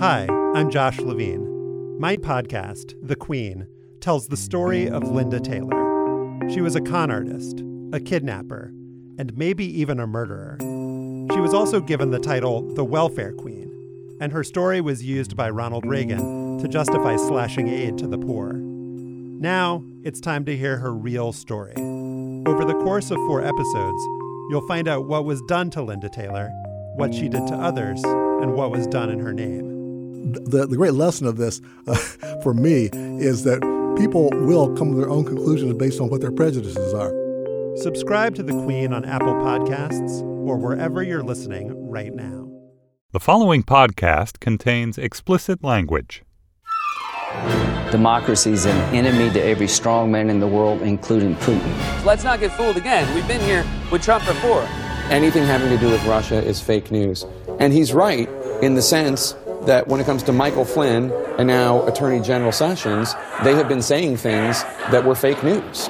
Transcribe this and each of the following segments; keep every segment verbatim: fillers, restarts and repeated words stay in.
Hi, I'm Josh Levine. My podcast, The Queen, tells the story of Linda Taylor. She was a con artist, a kidnapper, and maybe even a murderer. She was also given the title the Welfare Queen, and her story was used by Ronald Reagan to justify slashing aid to the poor. Now, it's time to hear her real story. Over the course of four episodes, you'll find out what was done to Linda Taylor, what she did to others, and what was done in her name. The, the great lesson of this, uh, for me, is that people will come to their own conclusions based on what their prejudices are. Subscribe to The Queen on Apple Podcasts or wherever you're listening right now. The following podcast contains explicit language. Democracy is an enemy to every strong man in the world, including Putin. Let's not get fooled again. We've been here with Trump before. Anything having to do with Russia is fake news. And he's right in the sense that when it comes to Michael Flynn and now Attorney General Sessions, they have been saying things that were fake news.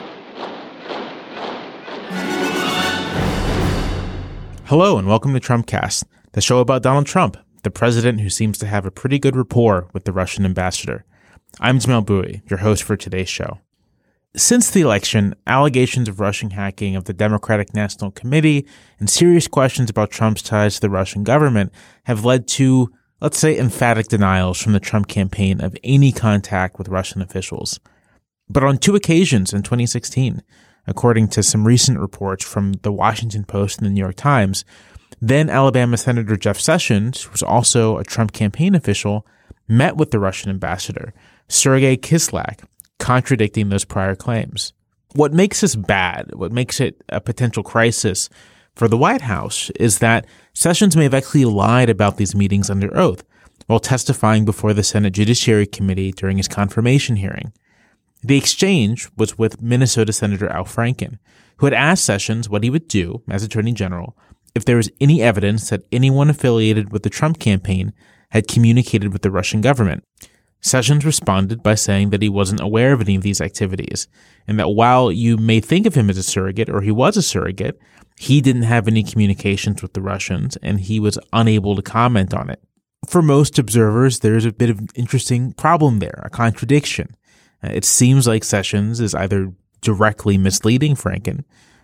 Hello and welcome to Trumpcast, the show about Donald Trump, the president who seems to have a pretty good rapport with the Russian ambassador. I'm Jamel Bowie, your host for today's show. Since the election, allegations of Russian hacking of the Democratic National Committee and serious questions about Trump's ties to the Russian government have led to, let's say, emphatic denials from the Trump campaign of any contact with Russian officials. But on two occasions in twenty sixteen, according to some recent reports from the Washington Post and the New York Times, then Alabama Senator Jeff Sessions, who was also a Trump campaign official, met with the Russian ambassador, Sergei Kislyak, contradicting those prior claims. What makes this bad, what makes it a potential crisis for the White House, is that Sessions may have actually lied about these meetings under oath while testifying before the Senate Judiciary Committee during his confirmation hearing. The exchange was with Minnesota Senator Al Franken, who had asked Sessions what he would do as Attorney General if there was any evidence that anyone affiliated with the Trump campaign had communicated with the Russian government. Sessions responded by saying that he wasn't aware of any of these activities, and that while you may think of him as a surrogate, or he was a surrogate, he didn't have any communications with the Russians, and he was unable to comment on it. For most observers, there's a bit of an interesting problem there, a contradiction. It seems like Sessions is either directly misleading Franken,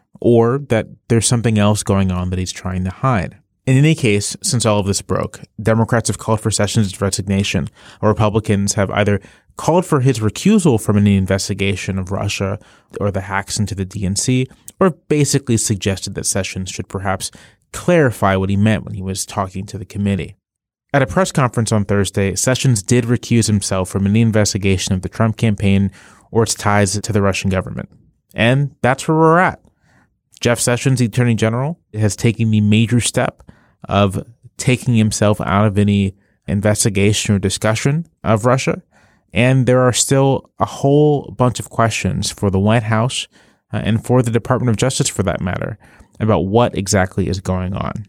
or that there's something else going on that he's trying to hide. In any case, since all of this broke, Democrats have called for Sessions' resignation, or Republicans have either called for his recusal from any investigation of Russia or the hacks into the D N C, or basically suggested that Sessions should perhaps clarify what he meant when he was talking to the committee. At a press conference on Thursday, Sessions did recuse himself from any investigation of the Trump campaign or its ties to the Russian government. And that's where we're at. Jeff Sessions, the Attorney General, has taken the major step of taking himself out of any investigation or discussion of Russia. And there are still a whole bunch of questions for the White House uh, and for the Department of Justice, for that matter, about what exactly is going on.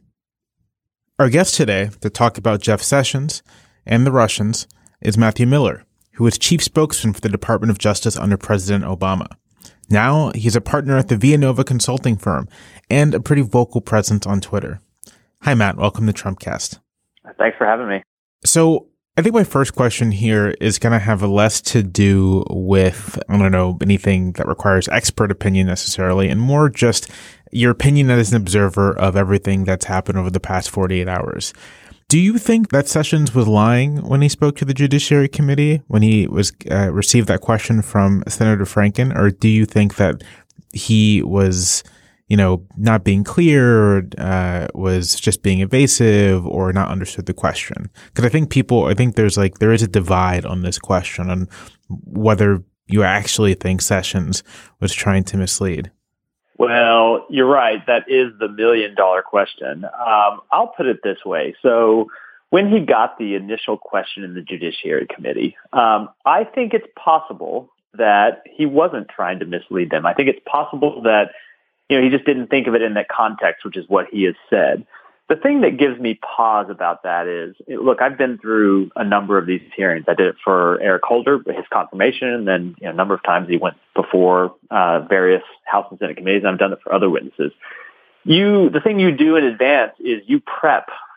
Our guest today to talk about Jeff Sessions and the Russians is Matthew Miller, who was chief spokesman for the Department of Justice under President Obama. Now he's a partner at the Villanova consulting firm and a pretty vocal presence on Twitter. Hi, Matt. Welcome to Trumpcast. Thanks for having me. So I think my first question here is going to have less to do with, I don't know, anything that requires expert opinion necessarily, and more just your opinion as an observer of everything that's happened over the past forty-eight hours. Do you think that Sessions was lying when he spoke to the Judiciary Committee, when he was uh, received that question from Senator Franken, or do you think that he was, you know, not being clear, or uh, was just being evasive, or not understood the question? Because I think people, I think there's like, there is a divide on this question on whether you actually think Sessions was trying to mislead. Well, you're right. That is the million dollar question. Um, I'll put it this way. So when he got the initial question in the Judiciary Committee, um, I think it's possible that he wasn't trying to mislead them. I think it's possible that, you know, he just didn't think of it in that context, which is what he has said. The thing that gives me pause about that is, look, I've been through a number of these hearings. I did it for Eric Holder, his confirmation, and then you know, a number of times he went before uh, various House and Senate committees, and I've done it for other witnesses. You, the thing you do in advance is you prep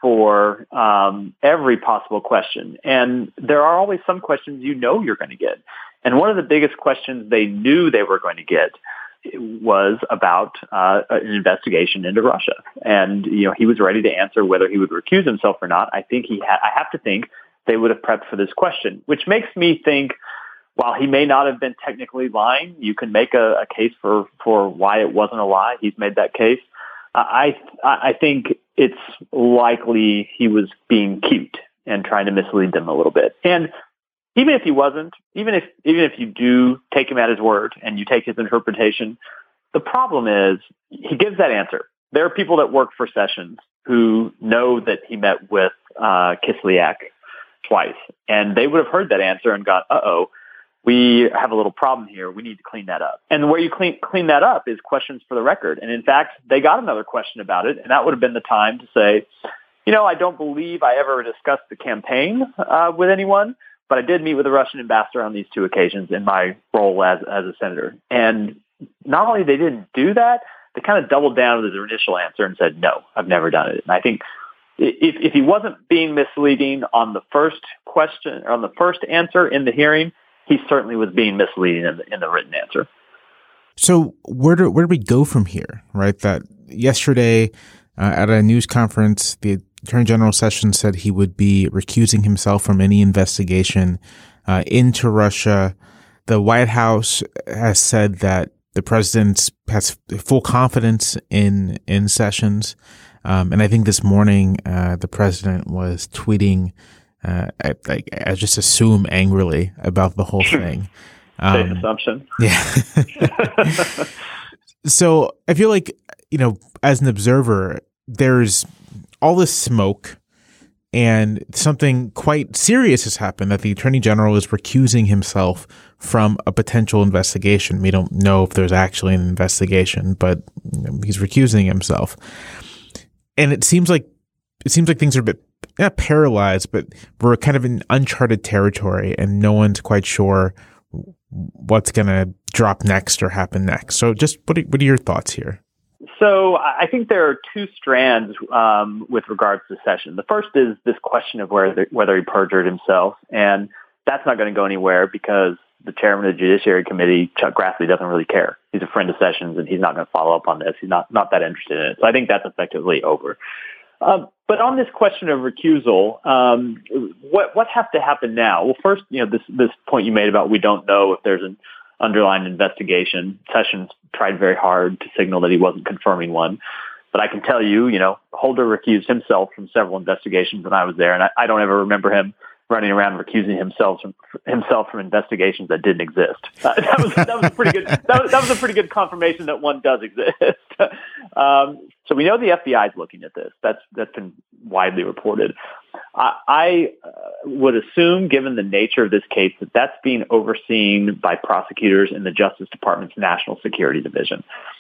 for um, every possible question. And there are always some questions you know you're going to get. And one of the biggest questions they knew they were going to get was about uh, an investigation into Russia. And, you know, he was ready to answer whether he would recuse himself or not. I think he ha- I have to think they would have prepped for this question, which makes me think, while he may not have been technically lying, you can make a, a case for, for why it wasn't a lie. He's made that case. I I think it's likely he was being cute and trying to mislead them a little bit. And even if he wasn't, even if even if you do take him at his word and you take his interpretation, the problem is he gives that answer. There are people that work for Sessions who know that he met with uh, Kislyak twice, and they would have heard that answer and gone, uh-oh, we have a little problem here. We need to clean that up. And the way you clean clean that up is questions for the record. And in fact, they got another question about it, and that would have been the time to say, you know, I don't believe I ever discussed the campaign uh, with anyone, but I did meet with the Russian ambassador on these two occasions in my role as as a senator. And not only they didn't do that, they kind of doubled down with their initial answer and said, no, I've never done it. And I think if, if he wasn't being misleading on the first question, or on the first answer in the hearing, he certainly was being misleading in the, in the written answer. So where do where do we go from here? Right, that yesterday uh, at a news conference, the Attorney General Sessions said he would be recusing himself from any investigation uh, into Russia. The White House has said that the president has full confidence in in Sessions, um, and I think this morning uh, the president was tweeting. Uh, I, I, I just assume angrily about the whole thing. Um, Safe assumption. Yeah. So I feel like, you know, as an observer, there's all this smoke and something quite serious has happened, that the Attorney General is recusing himself from a potential investigation. We don't know if there's actually an investigation, but he's recusing himself. And it seems like it seems like things are a bit not paralyzed, but we're kind of in uncharted territory and no one's quite sure what's going to drop next or happen next. So just what are, what are your thoughts here? So I think there are two strands um, with regards to Sessions. The first is this question of whether, whether he perjured himself, and that's not going to go anywhere because the chairman of the Judiciary Committee, Chuck Grassley, doesn't really care. He's a friend of Sessions, and he's not going to follow up on this. He's not, not that interested in it. So I think that's effectively over. Uh, but on this question of recusal, um, what what has to happen now? Well, first, you know, this this point you made about we don't know if there's an underlying investigation. Sessions tried very hard to signal that he wasn't confirming one. But I can tell you, you know, Holder recused himself from several investigations when I was there, and I, I don't ever remember him running around recusing himself from himself from investigations that didn't exist. Uh, that was that was a pretty good that was, that was a pretty good confirmation that one does exist. um, so we know the F B I is looking at this. That's that's been widely reported. I, I uh, would assume, given the nature of this case, that that's being overseen by prosecutors in the Justice Department's National Security Division.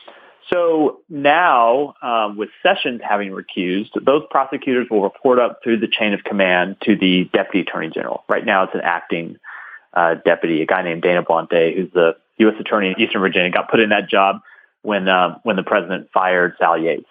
So now, um, with Sessions having recused, those prosecutors will report up through the chain of command to the Deputy Attorney General. Right now, it's an acting uh, deputy, a guy named Dana Blante, who's the U S Attorney in Eastern Virginia, got put in that job when uh, when the president fired Sal Yates.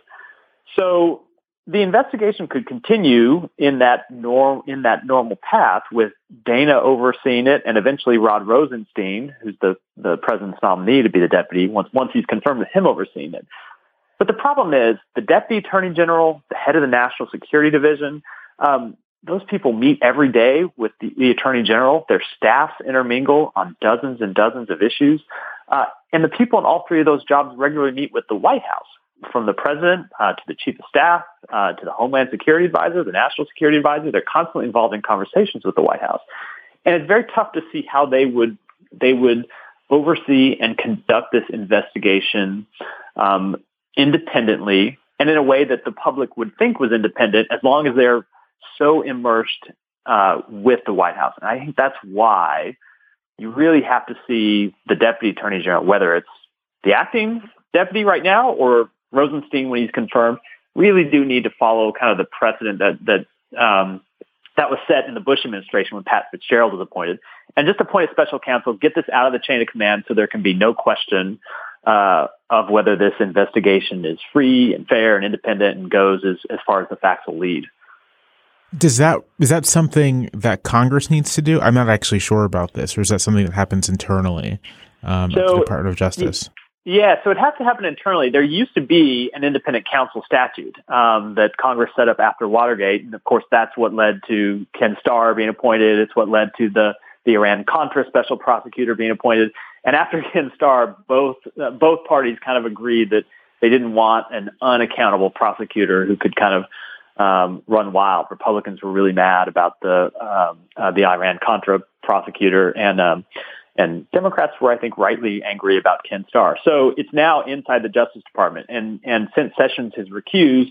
So the investigation could continue in that norm in that normal path, with Dana overseeing it, and eventually Rod Rosenstein, who's the, the president's nominee to be the deputy, once once he's confirmed with him overseeing it. But the problem is the Deputy Attorney General, the head of the National Security Division, um, those people meet every day with the, the Attorney General. Their staffs intermingle on dozens and dozens of issues. Uh, and the people in all three of those jobs regularly meet with the White House, from the president uh, to the chief of staff, uh, to the Homeland Security Advisor, the National Security Advisor. They're constantly involved in conversations with the White House. And it's very tough to see how they would they would oversee and conduct this investigation um, independently and in a way that the public would think was independent, as long as they're so immersed uh, with the White House. And I think that's why you really have to see the Deputy Attorney General, whether it's the acting deputy right now or Rosenstein when he's confirmed, really do need to follow kind of the precedent that that um, that was set in the Bush administration when Pat Fitzgerald was appointed, and just appoint a special counsel, get this out of the chain of command so there can be no question uh, of whether this investigation is free and fair and independent and goes as, as far as the facts will lead. Does that is that something that Congress needs to do? I'm not actually sure about this, or is that something that happens internally um, so, at the Department of Justice? Yeah, so it has to happen internally. There used to be an independent counsel statute um, that Congress set up after Watergate, and of course that's what led to Ken Starr being appointed. It's what led to the the Iran-Contra special prosecutor being appointed. And after Ken Starr, both uh, both parties kind of agreed that they didn't want an unaccountable prosecutor who could kind of um, run wild. Republicans were really mad about the um, uh, the Iran-Contra prosecutor, and um, and Democrats were, I think, rightly angry about Ken Starr. So it's now inside the Justice Department, and and since Sessions has recused,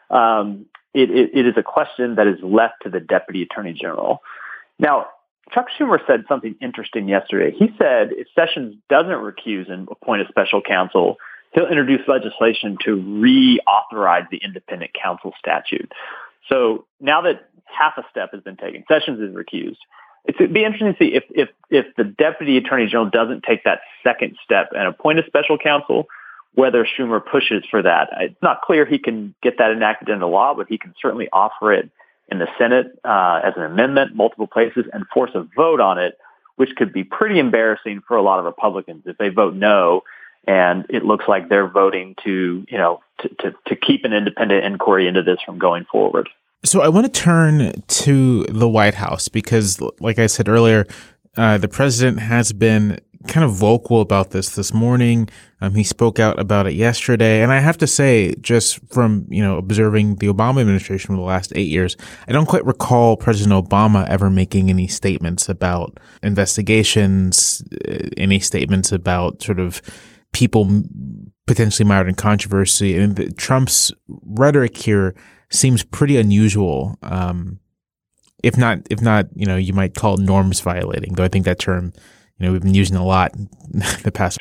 um, it, it, it is a question that is left to the Deputy Attorney General. Now, Chuck Schumer said something interesting yesterday. He said if Sessions doesn't recuse and appoint a special counsel, he'll introduce legislation to reauthorize the independent counsel statute. So now that half a step has been taken, Sessions is recused. It'd be interesting to see if, if, if the Deputy Attorney General doesn't take that second step and appoint a special counsel, whether Schumer pushes for that. It's not clear he can get that enacted into law, but he can certainly offer it in the Senate uh, as an amendment, multiple places, and force a vote on it, which could be pretty embarrassing for a lot of Republicans if they vote no, and it looks like they're voting to, you know, to, to, to keep an independent inquiry into this from going forward. So I want to turn to the White House because, like I said earlier, uh, the president has been kind of vocal about this this morning. Um, he spoke out about it yesterday. And I have to say, just from, you know, observing the Obama administration for the last eight years, I don't quite recall President Obama ever making any statements about investigations, any statements about sort of people potentially mired in controversy. And the, Trump's rhetoric here seems pretty unusual. Um, if not, if not, you know, you might call it norms violating, though I think that term, you know, we've been using a lot the past.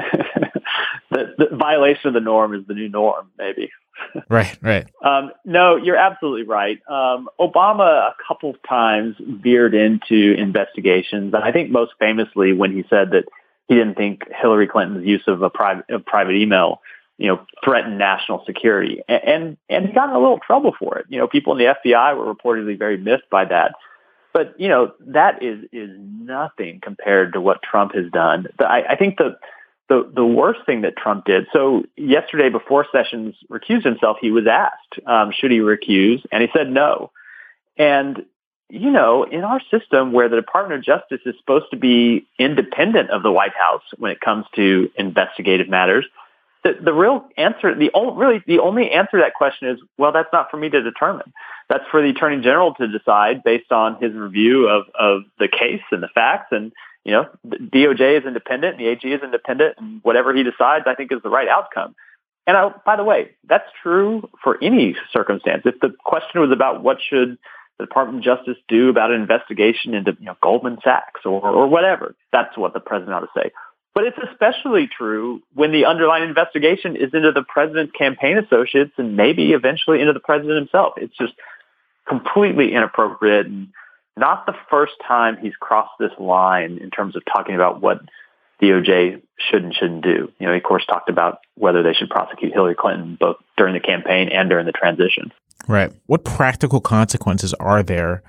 the, the violation of the norm is the new norm, maybe. Right, right. Um, no, you're absolutely right. Um, Obama a couple of times veered into investigations, and I think most famously when he said that he didn't think Hillary Clinton's use of a private, of private email, you know, threatened national security, and, and and he got in a little trouble for it. You know, people in the F B I were reportedly very miffed by that. But, you know, that is is nothing compared to what Trump has done. The, I, I think the, the the worst thing that Trump did, so yesterday before Sessions recused himself, he was asked, um, should he recuse? And he said no. And, you know, in our system where the Department of Justice is supposed to be independent of the White House when it comes to investigative matters, the, the real answer, the only, really the only answer to that question is, well, that's not for me to determine. That's for the Attorney General to decide based on his review of, of the case and the facts. And, you know, the D O J is independent and the A G is independent, and whatever he decides, I think, is the right outcome. And I, by the way, that's true for any circumstance. If the question was about what should the Department of Justice do about an investigation into, you know, Goldman Sachs or, or whatever, that's what the president ought to say. But it's especially true when the underlying investigation is into the president's campaign associates and maybe eventually into the president himself. It's just completely inappropriate, and not the first time he's crossed this line in terms of talking about what D O J should and shouldn't do. You know, he, of course, talked about whether they should prosecute Hillary Clinton both during the campaign and during the transition. Right. What practical consequences are there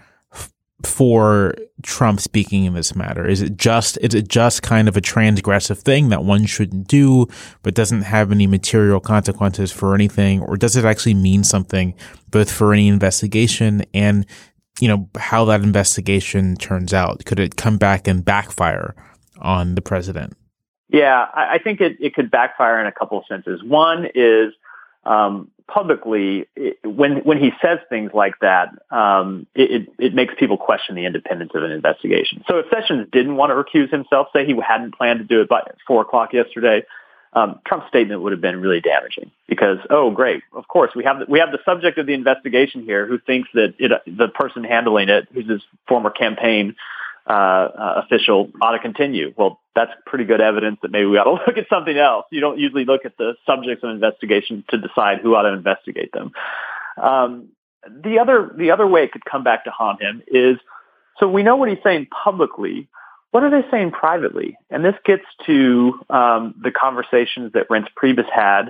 for Trump speaking in this matter? Is it just is it just kind of a transgressive thing that one shouldn't do, but doesn't have any material consequences for anything, or does it actually mean something both for any investigation and, you know, how that investigation turns out? Could it come back and backfire on the president? Yeah, I, I think it, it could backfire in a couple of senses. One is um, publicly, it, when when he says things like that, um, it, it, it makes people question the independence of an investigation. So if Sessions didn't want to recuse himself, say he hadn't planned to do it by four o'clock yesterday, um, Trump's statement would have been really damaging because, oh, great, of course, we have the, we have the subject of the investigation here who thinks that it, the person handling it, who's his former campaign uh, uh, official, ought to continue. Well, that's pretty good evidence that maybe we ought to look at something else. You don't usually look at the subjects of investigation to decide who ought to investigate them. Um, the other the other way it could come back to haunt him is, so we know what he's saying publicly. What are they saying privately? And this gets to um, the conversations that Reince Priebus had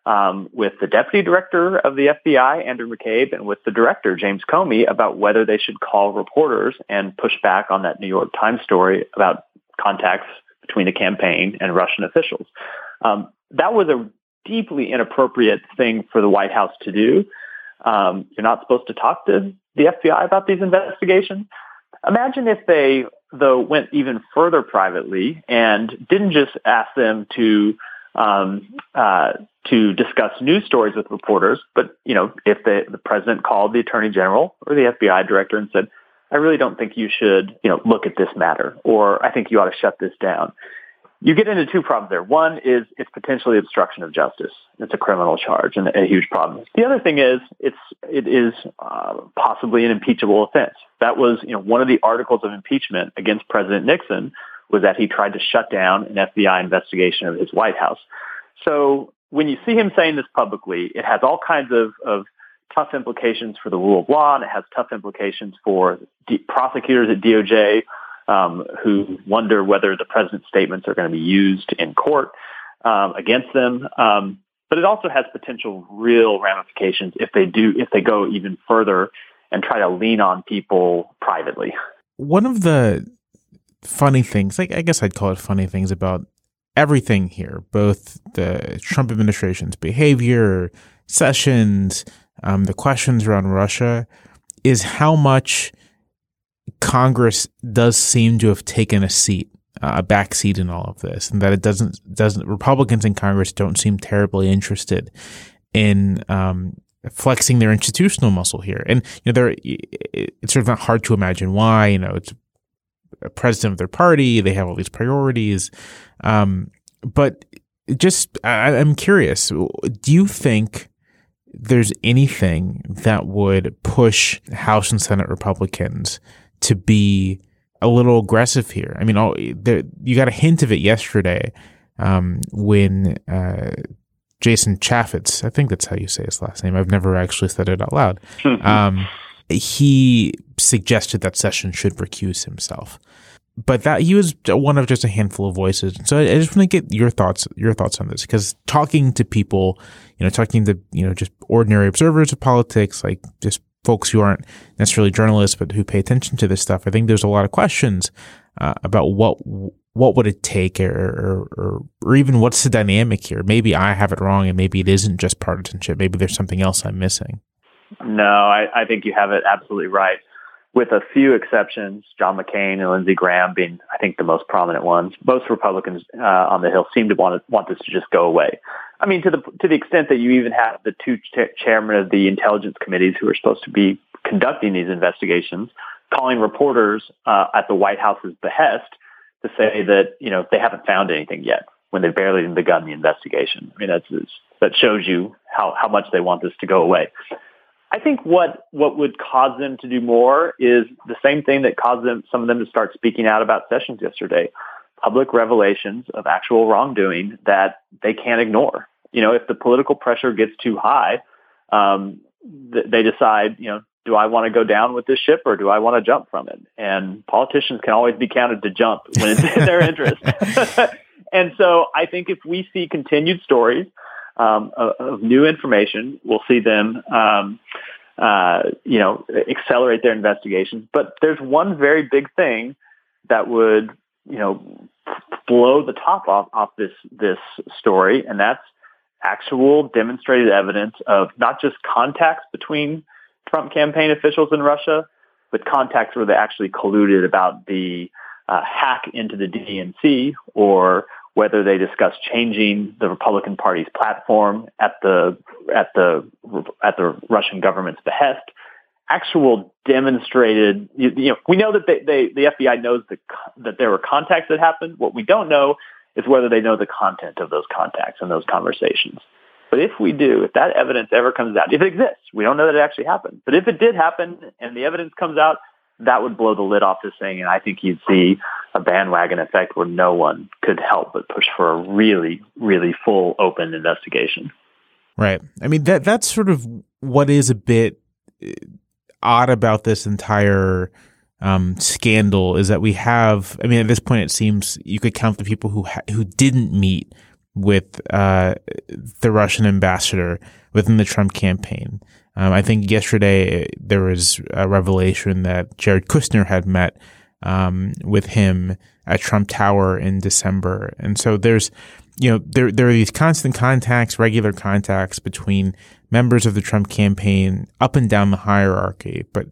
um, with the deputy director of the F B I, Andrew McCabe, and with the director, James Comey, about whether they should call reporters and push back on that New York Times story about contacts between the campaign and Russian officials. Um, that was a deeply inappropriate thing for the White House to do. Um, you're not supposed to talk to the F B I about these investigations. Imagine if they, though, went even further privately and didn't just ask them to um, uh, to discuss news stories with reporters, but, you know, if the, the president called the attorney general or the F B I director and said, I really don't think you should, you know, look at this matter, or I think you ought to shut this down. You get into two problems there. One is it's potentially obstruction of justice. It's a criminal charge and a huge problem. The other thing is it's it is uh, possibly an impeachable offense. That was, you know, one of the articles of impeachment against President Nixon was that he tried to shut down an F B I investigation of his White House. So when you see him saying this publicly, it has all kinds of, of tough implications for the rule of law, and it has tough implications for D- prosecutors at D O J um, who wonder whether the president's statements are going to be used in court um, against them. Um, but it also has potential real ramifications if they do, if they go even further and try to lean on people privately. One of the funny things, like I guess I'd call it funny things about everything here, both the Trump administration's behavior, Sessions, um, the questions around Russia, is how much Congress does seem to have taken a seat, uh, a back seat in all of this, and that it doesn't doesn't Republicans in Congress don't seem terribly interested in um, flexing their institutional muscle here. And you know, they're it's sort of not hard to imagine why. You know, it's a president of their party; they have all these priorities. Um, but just, I, I'm curious: do you think there's anything that would push House and Senate Republicans to be a little aggressive here? I mean, all, there, you got a hint of it yesterday um, when uh, Jason Chaffetz, I think that's how you say his last name. I've never actually said it out loud. Um, he suggested that Sessions should recuse himself, but that he was one of just a handful of voices. So I, I just want to get your thoughts, your thoughts on this, because talking to people, you know, talking to, you know, just ordinary observers of politics, like just folks who aren't necessarily journalists, but who pay attention to this stuff, I think there's a lot of questions uh, about what what would it take, or, or or or even what's the dynamic here. Maybe I have it wrong, and maybe it isn't just partisanship. Maybe there's something else I'm missing. No, I, I think you have it absolutely right. With a few exceptions, John McCain and Lindsey Graham being, I think, the most prominent ones, most Republicans uh, on the Hill seem to want to, want this to just go away. I mean, to the to the extent that you even have the two ch- chairmen of the intelligence committees who are supposed to be conducting these investigations calling reporters uh, at the White House's behest to say that, you know, they haven't found anything yet when they've barely even begun the investigation. I mean, that's that shows you how, how much they want this to go away. I think what what would cause them to do more is the same thing that caused them some of them to start speaking out about Sessions yesterday. Public revelations of actual wrongdoing that they can't ignore. You know, if the political pressure gets too high, um, th- they decide, you know, do I want to go down with this ship or do I want to jump from it? And politicians can always be counted to jump when it's in their interest. And so I think if we see continued stories um, of, of new information, we'll see them, um, uh, you know, accelerate their investigations. But there's one very big thing that would, you know, blow the top off, off this this story, and that's actual demonstrated evidence of not just contacts between Trump campaign officials in Russia, but contacts where they actually colluded about the uh, hack into the D N C, or whether they discussed changing the Republican Party's platform at the at the at the Russian government's behest. Actual demonstrated, you, you know, we know that they, they, the F B I knows the, that there were contacts that happened. What we don't know is whether they know the content of those contacts and those conversations. But if we do, if that evidence ever comes out, if it exists, we don't know that it actually happened. But if it did happen and the evidence comes out, that would blow the lid off this thing. And I think you'd see a bandwagon effect where no one could help but push for a really, really full, open investigation. Right. I mean, that that's sort of what is a bit odd about this entire um, scandal is that we have, I mean, at this point, it seems you could count the people who ha- who didn't meet with uh, the Russian ambassador within the Trump campaign. Um, I think yesterday there was a revelation that Jared Kushner had met um, with him at Trump Tower in December. And so there's, you know, there there are these constant contacts, regular contacts between members of the Trump campaign up and down the hierarchy. But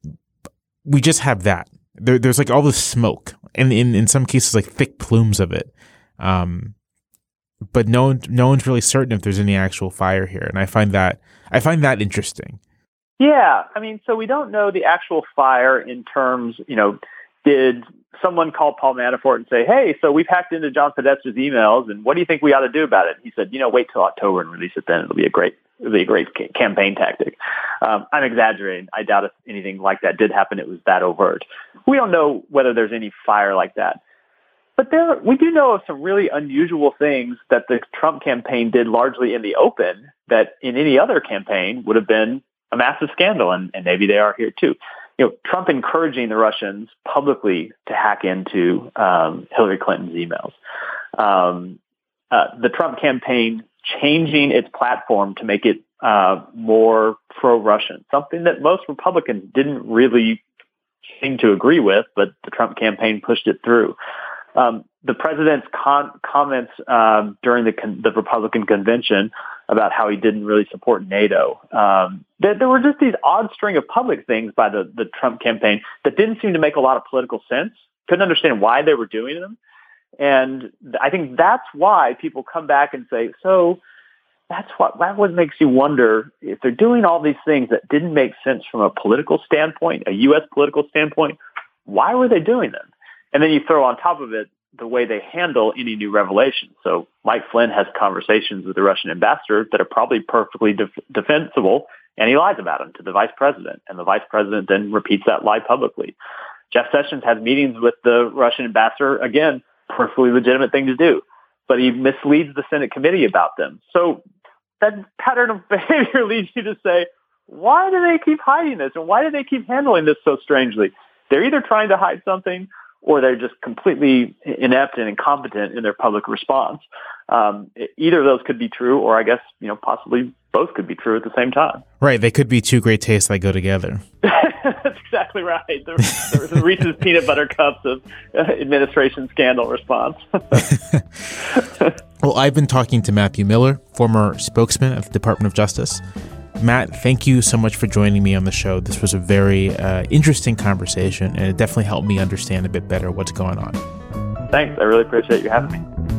we just have that. There, there's like all this smoke, and in, in some cases, like thick plumes of it. Um, but no one, no one's really certain if there's any actual fire here. And I find that, I find that interesting. Yeah. I mean, so we don't know the actual fire in terms, you know, did someone call Paul Manafort and say, hey, so we've hacked into John Podestra's emails, and what do you think we ought to do about it? He said, you know, wait till October and release it then. It'll be a great, it'll be a great ca- campaign tactic. Um, I'm exaggerating. I doubt if anything like that did happen, it was that overt. We don't know whether there's any fire like that. But there, we do know of some really unusual things that the Trump campaign did largely in the open that in any other campaign would have been a massive scandal, and, and maybe they are here too. You know, Trump encouraging the Russians publicly to hack into um, Hillary Clinton's emails. Um, uh, the Trump campaign changing its platform to make it uh, more pro-Russian, something that most Republicans didn't really seem to agree with, but the Trump campaign pushed it through. Um, the president's con- comments um, during the, con- the Republican convention about how he didn't really support NATO. Um, there, there were just these odd string of public things by the, the Trump campaign that didn't seem to make a lot of political sense. Couldn't understand why they were doing them. And I think that's why people come back and say, so that's what, that what makes you wonder if they're doing all these things that didn't make sense from a political standpoint, a U S political standpoint, why were they doing them? And then you throw on top of it the way they handle any new revelation. So Mike Flynn has conversations with the Russian ambassador that are probably perfectly def- defensible, and he lies about them to the vice president, and the vice president then repeats that lie publicly. Jeff Sessions has meetings with the Russian ambassador, again, perfectly legitimate thing to do, but he misleads the Senate committee about them. So that pattern of behavior leads you to say, why do they keep hiding this, and why do they keep handling this so strangely? They're either trying to hide something, or they're just completely inept and incompetent in their public response. Um, either of those could be true, or I guess, you know, possibly both could be true at the same time. Right. They could be two great tastes that go together. That's exactly right. The, the, the Reese's peanut butter cups of uh, administration scandal response. Well, I've been talking to Matthew Miller, former spokesman of the Department of Justice. Matt, thank you so much for joining me on the show. This was a very uh, interesting conversation, and it definitely helped me understand a bit better what's going on. Thanks. I really appreciate you having me.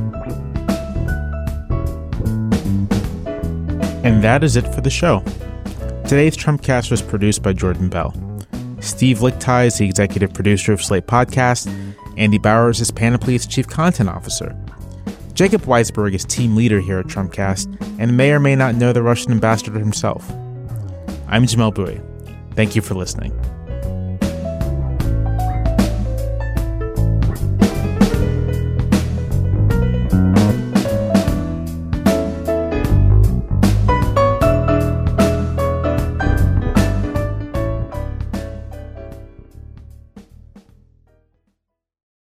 And that is it for the show. Today's Trumpcast was produced by Jordan Bell. Steve Lichtai is the executive producer of Slate Podcast. Andy Bowers is Panoply's chief content officer. Jacob Weisberg is team leader here at Trumpcast and may or may not know the Russian ambassador himself. I'm Jamel Bouie. Thank you for listening.